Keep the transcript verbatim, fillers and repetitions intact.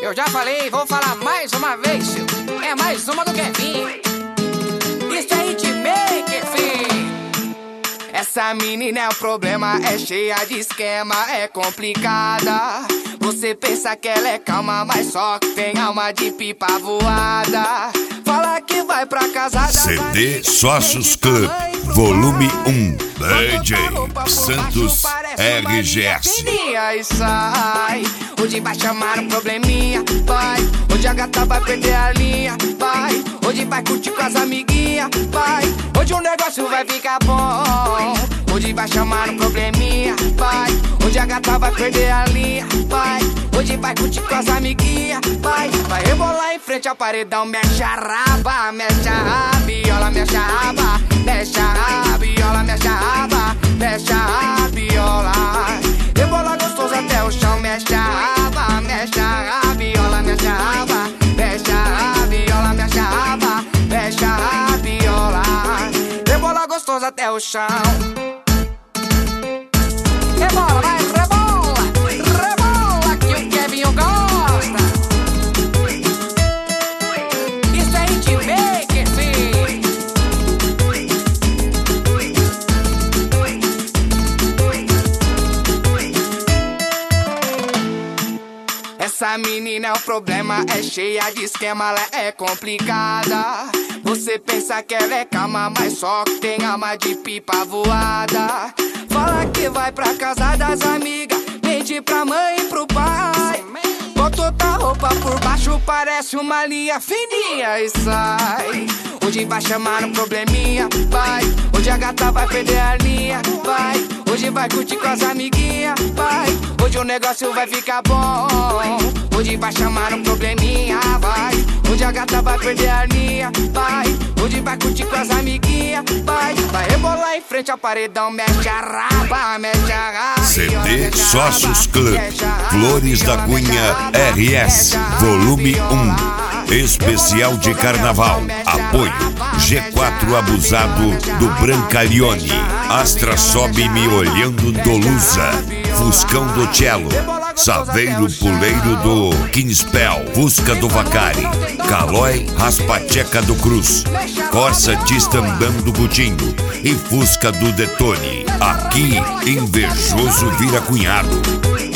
Eu já falei, vou falar mais uma vez, tio. É mais uma do Kevin. Isso é hitmaker, filho. Essa menina é um problema, é cheia de esquema, é complicada. Você pensa que ela é calma, mas só que tem alma de pipa voada. Fala que vai pra casa da C D Sócios Club, volume um, D J Santos R G S. E sai, hoje vai chamar um probleminha, vai. Hoje a gata vai perder a linha, vai. Hoje vai curtir com as amiguinhas, vai. Hoje o negócio vai ficar bom. Hoje vai chamar um probleminha, vai. Hoje a gata vai perder a linha, vai. Hoje vai curtir com as amiguinhas, vai. Vai rebolar em frente ao paredão, mexe a raba, mexe a rabiola, mexe a raba, mexe a rabiola, mexe a raba, mexe a rabiola. Rebola gostoso até o chão, mexe a raba, mexe a rabiola, mexe a raba, mexe a rabiola, mexe a raba, mexe a rabiola. Rebola gostoso até o chão. Rebola, vai, rebola, rebola que o Kevinho gosta. Isso é hitmaker, filho. Essa menina é um problema, é cheia de esquema, ela é complicada. Você pensa que ela é calma, mas só que tem alma de pipa voada. Fala que vai pra casa das amigas, mente pra mãe e pro pai. Botou outra roupa por baixo, parece uma linha fininha e sai. Hoje vai chamar um probleminha, vai. Hoje a gata vai perder a linha, vai. Hoje vai curtir com as amiguinhas, vai. Hoje o negócio vai ficar bom. Hoje vai chamar um probleminha, vai. Hoje a gata vai perder a linha, vai. Hoje vai curtir com as amiguinhas, vai. Vai rebolar em frente ao paredão, mexe a raba, mexe a raba. C D Sócios Club, Flores da Cunha R S, volume um. Especial de carnaval. Apoio G quatro Abusado do Brancalione, Astra Sobe Me Olhando Dolusa, Fuscão do Cello, Saveiro Puleiro do Kinspel, Fusca do Vacari, Calói Raspacheca do Cruz, Corsa Tistambam do Gutinho e Fusca do Detone. Aqui, invejoso vira cunhado.